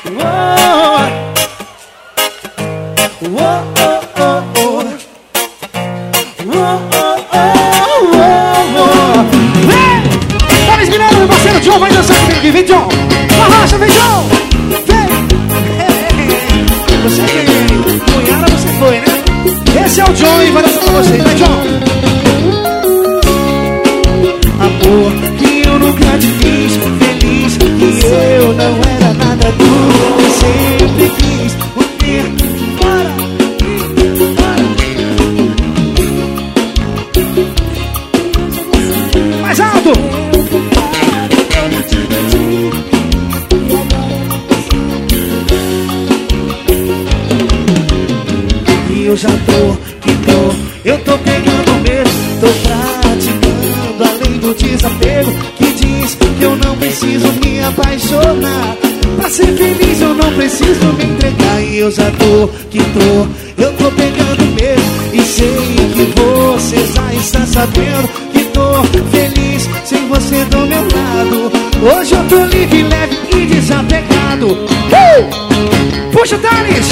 Tá me inspirando, meu parceiro John, vai dançar comigo. Vem, John. Arrocha, vem, John. Vem. Você que cunhada, você foi, né? Esse é o John e vai dançar com você. Vem, John. Amor, que eu nunca te fiz feliz, que eu não era nada tudo que sempre quis. O tempo mais alto. E eu já eu tô pegando mesmo, tô praticando além do desapego que diz que eu não preciso me apaixonar. Pra ser feliz eu não preciso me entregar. E eu já eu tô pegando mesmo e sei que você já está sabendo que tô feliz sem você do meu lado. Hoje eu tô livre, leve e desapegado. Puxa, Thales!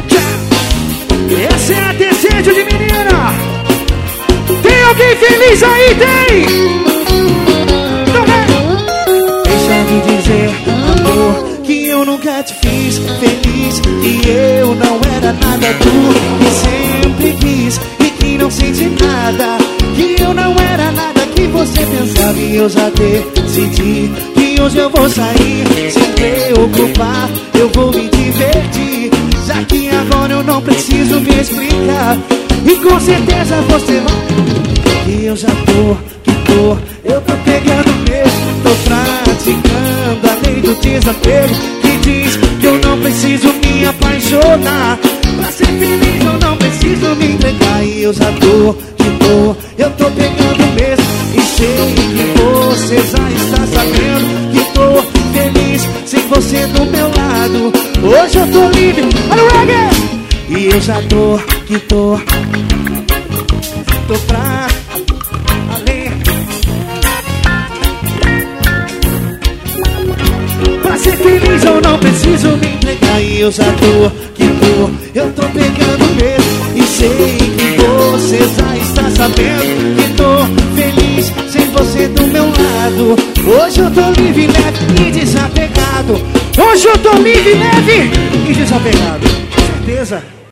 Essa é a desejo de menina. Tem alguém feliz aí? Tem! Então vem! Deixa de dizer, amor, que eu nunca te fiz feliz, que eu não era nada tu que sempre quis e que não sente nada, que eu não era nada que você pensava. E eu já decidi que hoje eu vou sair sem preocupar, eu vou me divertir, já que agora eu não preciso me explicar. E com certeza você vai. E eu já eu tô pegando mesmo, tô praticando a lei do desapego que diz que eu não preciso me apaixonar. Pra ser feliz eu não preciso me entregar. E eu já eu tô pegando mesmo e sei que você já está sabendo que tô feliz sem você do meu lado. Hoje eu tô livre, olha o reggae! E eu já tô pra além. Pra ser feliz eu não preciso me entregar. E eu já eu tô pegando mesmo e sei que você já está sabendo que tô feliz sem você do meu lado. Hoje eu tô livre, leve e desapegado. Hoje eu tô livre, leve e desapegado. Com certeza.